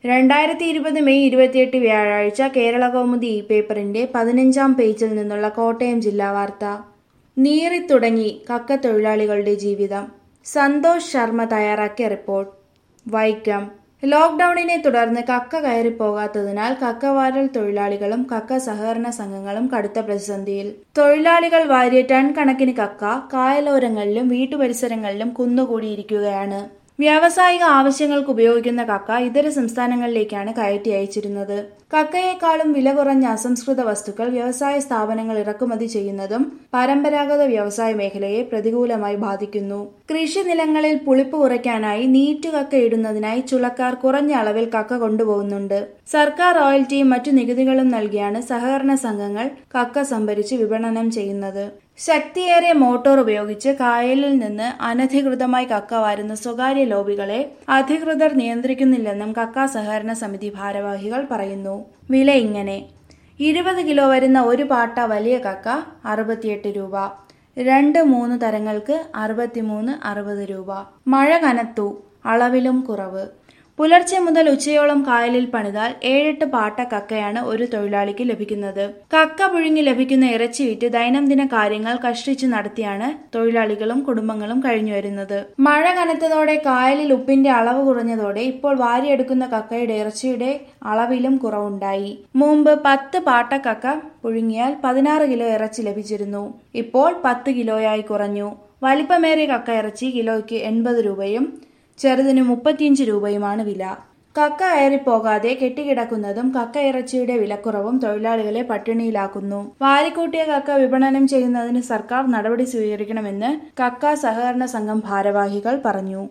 2020 May 28 വ്യാഴാഴ്ച കേരളകൗമുദി പേപ്പറിന്റെ 15-ാം പേജിൽ നിന്നുള്ള കോട്ടയം ജില്ലാ വാർത്ത. നീറിത്തുടങ്ങി കക്കത്തൊഴിലാളികളുടെ ജീവിതം. സന്തോഷ് ശർമ്മ തയ്യാറാക്കിയ റിപ്പോർട്ട്. വൈക്കം. ലോക്ഡൌണിനെ തുടർന്ന് കക്ക കയറിപ്പോകാത്തതിനാൽ കക്കവാരൽ തൊഴിലാളികളും കക്ക സഹകരണ സംഘങ്ങളും കടുത്ത പ്രതിസന്ധിയിൽ. തൊഴിലാളികൾ വാരിയ ടൺ കണക്കിന് കക്ക കായലോരങ്ങളിലും വീട്ടുപരിസരങ്ങളിലും കുന്നുകൂടിയിരിക്കുകയാണ്. വ്യാവസായിക ആവശ്യങ്ങൾക്ക് ഉപയോഗിക്കുന്ന കക്ക ഇതര സംസ്ഥാനങ്ങളിലേക്കാണ് കയറ്റി അയച്ചിരുന്നത്. കക്കയേക്കാളും വില കുറഞ്ഞ അസംസ്കൃത വസ്തുക്കൾ വ്യവസായ സ്ഥാപനങ്ങൾ ഇറക്കുമതി ചെയ്യുന്നതും പരമ്പരാഗത വ്യവസായ മേഖലയെ പ്രതികൂലമായി ബാധിക്കുന്നു. കൃഷിനിലങ്ങളിൽ പുളിപ്പ് കുറയ്ക്കാനായി നീറ്റുകക്ക ഇടുന്നതിനായി ചുളക്കാർ കുറഞ്ഞ അളവിൽ കക്ക കൊണ്ടുപോകുന്നുണ്ട്. സർക്കാർ റോയൽറ്റിയും മറ്റു നികുതികളും നൽകിയാണ് സഹകരണ സംഘങ്ങൾ കക്ക സംഭരിച്ച് വിപണനം ചെയ്യുന്നത്. ശക്തിയേറിയ മോട്ടോർ ഉപയോഗിച്ച് കായലിൽ നിന്ന് അനധികൃതമായി കക്ക വാരുന്ന സ്വകാര്യ ലോബികളെ അധികൃതർ നിയന്ത്രിക്കുന്നില്ലെന്നും കക്ക സഹകരണ സമിതി ഭാരവാഹികൾ പറയുന്നു. വില ഇങ്ങനെ: 20 കിലോ വരുന്ന ഒരു പാട്ട വലിയ കക്ക 68 രൂപ, 2-3 തരങ്ങൾക്ക് 63-60 രൂപ. മഴ കനത്തു, അളവിലും കുറവ്. പുലർച്ചെ മുതൽ ഉച്ചയോളം കായലിൽ പണിതാൽ 7-8 പാട്ട കക്കയാണ് ഒരു തൊഴിലാളിക്ക് ലഭിക്കുന്നത്. കക്ക പുഴുങ്ങി ലഭിക്കുന്ന ഇറച്ചി വിറ്റ് ദൈനംദിന കാര്യങ്ങൾ കഷ്ടിച്ചു നടത്തിയാണ് തൊഴിലാളികളും കുടുംബങ്ങളും കഴിഞ്ഞുവരുന്നത്. മഴ കനത്തതോടെ കായലിൽ ഉപ്പിന്റെ അളവ് കുറഞ്ഞതോടെ ഇപ്പോൾ വാരിയെടുക്കുന്ന കക്കയുടെ ഇറച്ചിയുടെ അളവിലും കുറവുണ്ടായി. മുമ്പ് 10 പാട്ട കക്ക പുഴുങ്ങിയാൽ 16 കിലോ ഇറച്ചി ലഭിച്ചിരുന്നു. ഇപ്പോൾ 10 കിലോയായി കുറഞ്ഞു. വലിപ്പമേറിയ കക്ക ഇറച്ചി കിലോയ്ക്ക് 80 രൂപയും ചെറുതിന് 35 രൂപയുമാണ് വില. കക്ക കയറിപ്പോകാതെ കെട്ടിക്കിടക്കുന്നതും കക്ക ഇറച്ചിയുടെ വിലക്കുറവും തൊഴിലാളികളെ പട്ടിണിയിലാക്കുന്നു. വാരിക്കൂട്ടിയ കക്ക വിപണനം ചെയ്യുന്നതിന് സർക്കാർ നടപടി സ്വീകരിക്കണമെന്ന് കക്ക സഹകരണ സംഘം ഭാരവാഹികൾ പറഞ്ഞു.